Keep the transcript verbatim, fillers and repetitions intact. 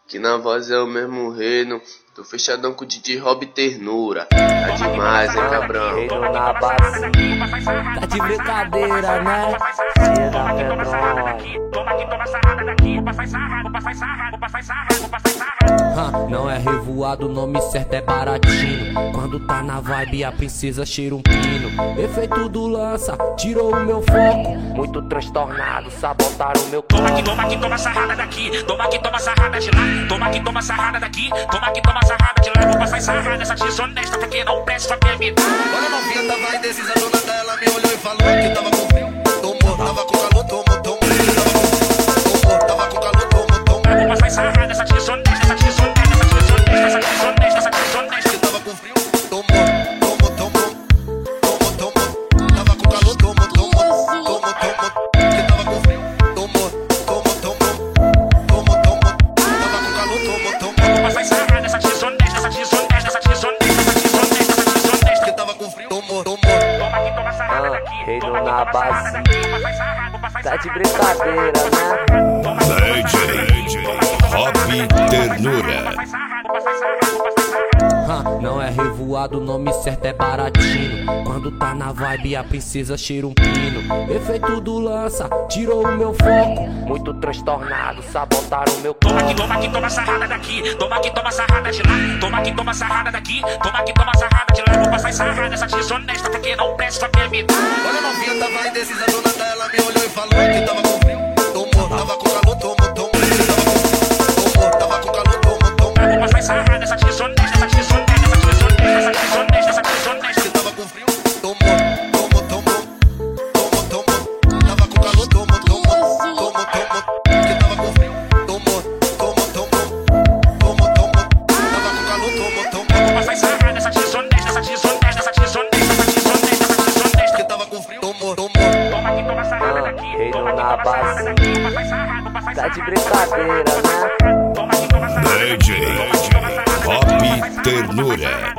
Que na voz é o mesmo reino. Tô fechadão com o D J Rob Ternura. Tá demais, hein, cabrão? Reino na base. Tá de brincadeira, né? Tira Pedrone. Toma aqui, toma sarrada daqui. Opa, faz sarrada, opa, faz sarrada, opa, faz sarrada, opa, faz sarrada. Não é revoado, o nome certo é baratinho. Quando tá na vibe, a princesa cheira um pino. Efeito do lança, tirou o meu foco. Muito transtornado, sabotaram o meu corpo. Toma aqui, toma aqui, toma sarrada daqui. Toma aqui, toma sarrada de lá. Toma aqui, toma sarrada daqui. Toma aqui, toma sarrada de lá. Opa, faz sarrada, essa desonesta, porque não presta pra me dar. Olha, novinha tava indecisa, a dona dela me olhou e falou que tava com frio. Tomou, tava com calor, tomou, tomou. Tomou, tava com calor, tomou, tomou. Opa, faz sarrada, essa desonesta, essa desonesta, essa desonesta, essa desonesta, essa desonesta. Que tava com frio. Tomou, tomou, tomou. Tomou, tomou. Tava com calor, tomou, tomou. Tomou, tomou. Que tava com frio. Tomou, tomou, tomou. Tomou, tomou. Tava com calor, tomou, tomou. Opa, faz sarrada, essa desonesta, essa desonesta, essa desonesta, essa desonesta, essa desonesta. Que tava com frio. Tomou, tomou. Toma aqui, toma sarrada daqui. Reino Toma aqui, na toma base. sarrada daqui. Opa, faz sarrada, opa, faz Tá de sarrada. brincadeira, né? D J Rob Ternura. Faz sarrada, opa, faz sarrada, opa, faz sarrada. Não é revoado, o nome certo é baratinho. Quando tá na vibe, a princesa cheira um pino. Efeito do lança, tirou o meu foco. Muito transtornado, sabotaram o meu Toma aqui, corpo. toma aqui, toma sarrada daqui. Toma aqui, toma sarrada de lá. Toma aqui, toma sarrada daqui. Toma aqui, toma sarrada de lá. Opa, faz sarrada, essa desonesta, porque não presta pra me dar. Olha, novinha tava indecisa, a dona dela me olhou e falou que tava com frio. Tomou, tava com calor, tomou, tomou. Tomou, tava com calor, tomou, tomou. Opa, faz sarrada, essa desonesta, essa desonesta, essa desonesta, essa desonesta, essa desonesta. Que tava com frio. Tomou, tomou, tomou. Tomou, tomou. Tava com calor, tomou, tomou. Tomou, tomou. Que tava com frio. Tomou, tomou, tomou. Tomou, tomou. Tava com calor, tomou, tomou. Opa, faz sarrada, essa desonesta, essa desonesta, essa desonesta, essa desonesta, essa desonesta. Que tava com frio. Tomou, tomou. Toma aqui, toma sarrada daqui. Reino Toma aqui, na toma sarrada base. daqui. Opa, faz sarrada, opa, faz Tá de sarrada. brincadeira, né? Toma aqui, toma sarrada D daqui. J Toma aqui, toma sarrada daqui. Rob Opa, faz sarrada, opa, faz Ternura. sarrada.